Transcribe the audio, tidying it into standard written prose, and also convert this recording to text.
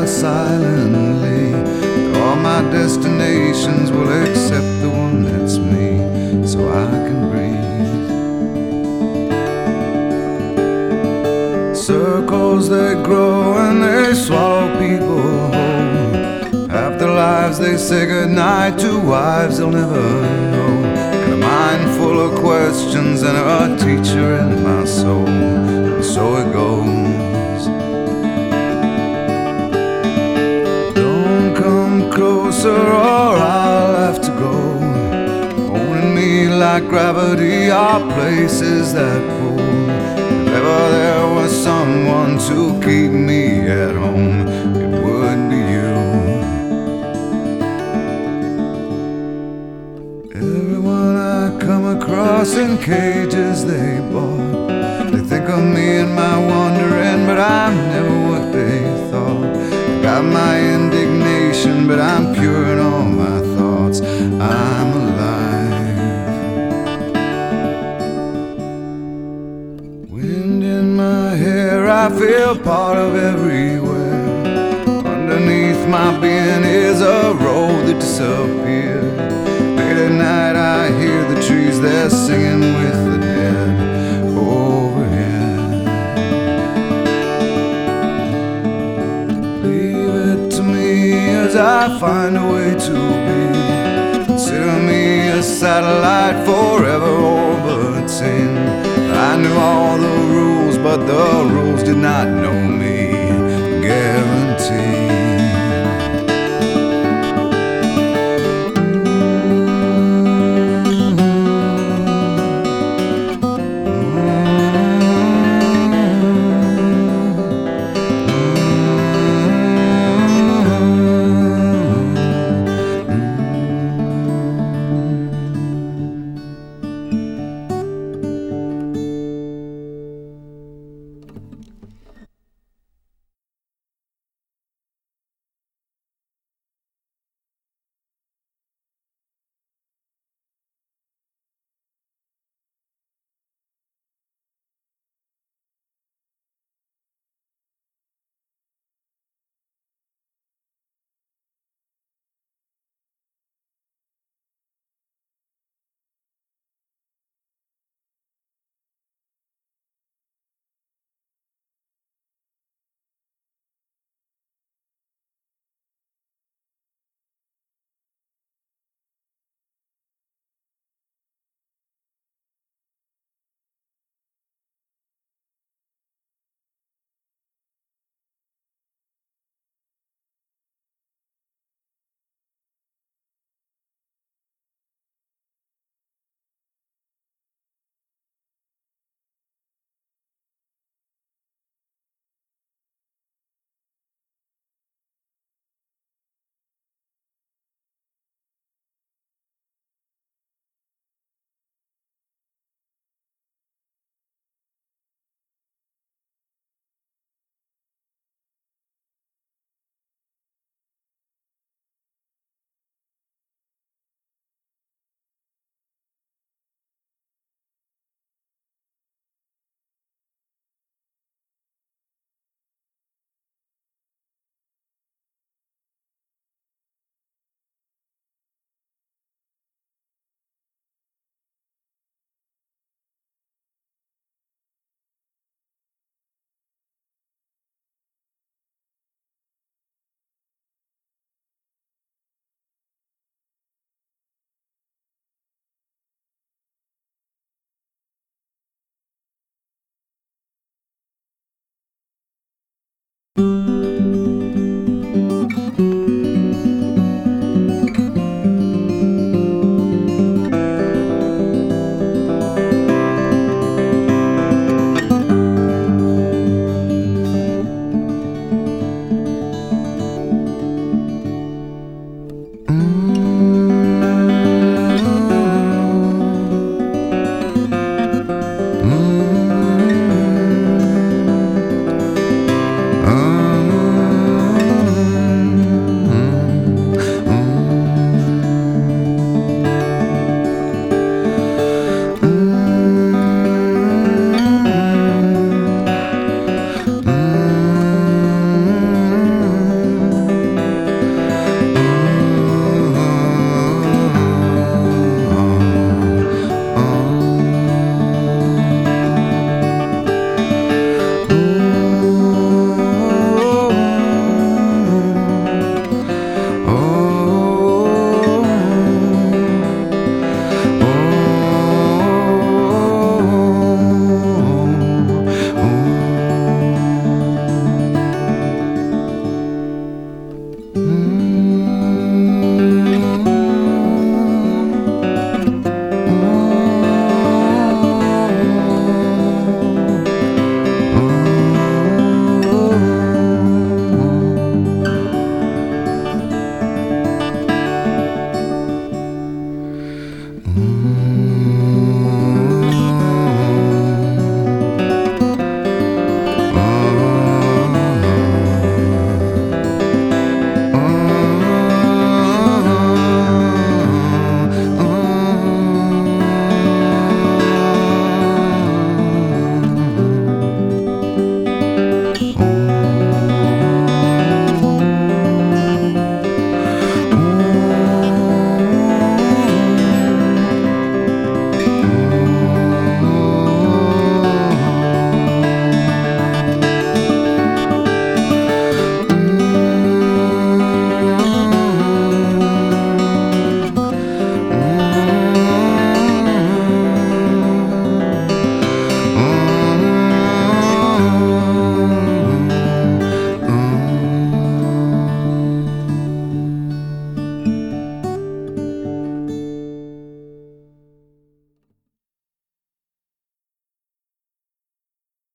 silently. All my destinations will accept the one that's me, so I can breathe. Circles they grow and they swallow people whole. Half their lives they say goodnight to wives they'll never know. And a mind full of questions and a teacher in my soul. And so it goes. Don't come closer or I'll have to go. Holding me like gravity are places that pull. If ever there was someone to keep me at home, it would be you. Everyone I come across in cages they bought, they think of me and my wandering, but I'm never what they thought. Got my indignation, but I'm pure in all my thoughts. I'm alive. Wind in my hair, I feel part of everywhere. Underneath my being is a road that disappeared. Late at night I hear the trees, they're singing with the dead overhead. Leave it to me as I find a way to be. Consider me a satellite forever orbiting. I knew all the rules, but the rules did not know